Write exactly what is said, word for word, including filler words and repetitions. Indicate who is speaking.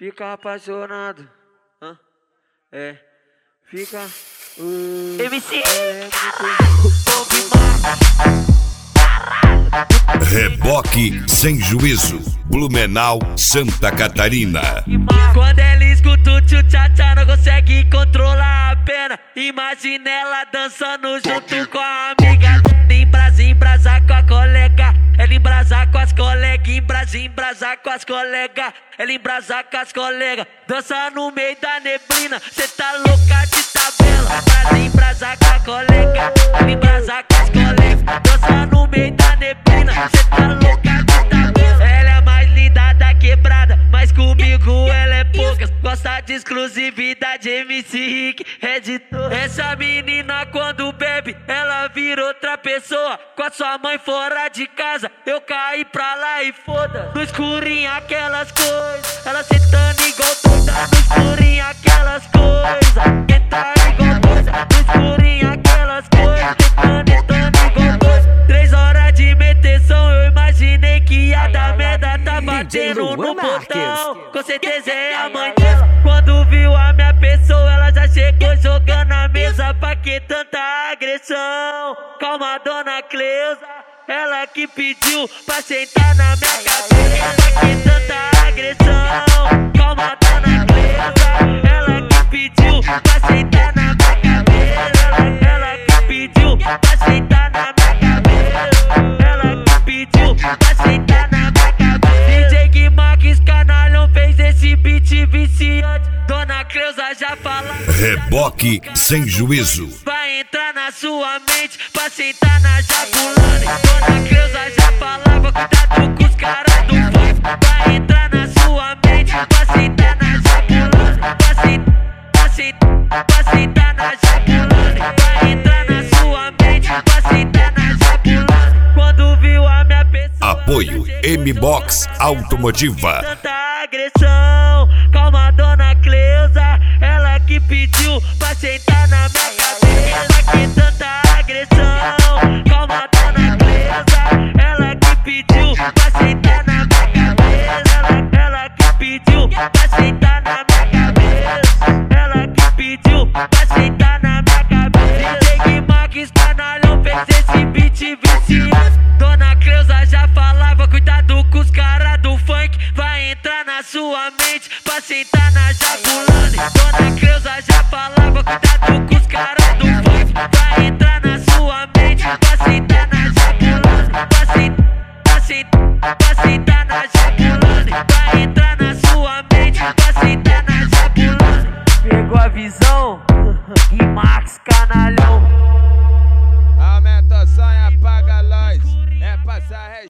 Speaker 1: Fica apaixonado, hã? É, fica. Uh,
Speaker 2: M C
Speaker 1: é
Speaker 3: Reboque sem juízo, Blumenau, Santa Catarina.
Speaker 2: Quando ela escuta o tchu-tchá-tchá, não consegue controlar a pena. Imagina ela dançando junto com a amiga. Embrasa, embrasa com a colega. Ela embrasa com as colegas. Embrasa, embrasa com as colegas. Ela embrasa com as colegas. Dança no meio da neblina. Cê tá louca de tabela. Embrasa, embrasa com a colega. Ela embrasa com as colegas. Dança no meio da neblina. Cê tá louca de tabela. Ela é mais linda da quebrada, mas comigo ela é poucas. Gosta de exclusividade, M C Rick, editor. Essa menina quando bebe, ela vira outra pessoa. Com a sua mãe fora de casa, eu caí pra lá e foda. No escurinho aquelas coisas, ela sentando igual doida. No escurinho aquelas coisas, quem tá igual doida. No escurinho aquelas coisas, tentando, tentando igual doida. Três horas de meteção, eu imaginei que ia dar merda. Tá batendo no botão, com certeza é a mãe dela. Quando viu a minha pessoa, ela já chegou jogando a mesa. Pra que tanta agressão? Calma, dona Cleusa, ela que pediu pra sentar na minha cabeça. Pra que tanta agressão? Calma, dona Cleusa, ela que pediu pra sentar na minha cabeça. Ela, ela que pediu pra sentar na minha cabeça. Ela que pediu pra sentar na minha cabeça. D J Gui Max Canalhão fez esse beat viciante. Dona Cleusa já fala.
Speaker 3: Reboque sem juízo.
Speaker 2: Vai entrar na sua mente pra sentar na Jabulani. Dona Cleusa já falava, cuidado com os caras do funk. Vai entrar na sua mente pra sentar na Jabulani. Pra sentar, pra sentar, pra sentar na Jabulani. Vai entrar na sua mente pra sentar na Jabulani. Quando viu a minha pessoa,
Speaker 3: Apoio M-Box Automotiva.
Speaker 2: tanta agressão, calma, dona Cleusa, ela que pediu pra sentar na minha cabeça. Que tanta agressão, calma, dona Cleusa, ela que pediu pra sentar na minha cabeça. Ela, ela que pediu pra sentar na minha cabeça. Ela que pediu pra sentar na minha cabeça. D J Gui Max Canalhão fez esse beat viciante. Dona Cleusa já falava, cuidado com os caras do funk. Vai entrar na sua mente pra sentar na Jabulani. Dona Cleusa já falava, cuidado com os caras do funk. Vai entrar na sua mente pra sentar na Jabulani. Pra sentar, pra sentar, pra sentar na Jabulani. Vai entrar na sua mente pra sentar na Jabulani. Pegou a visão? Gui Max Canalhão.
Speaker 4: Aumenta o som e apaga a luz. É passar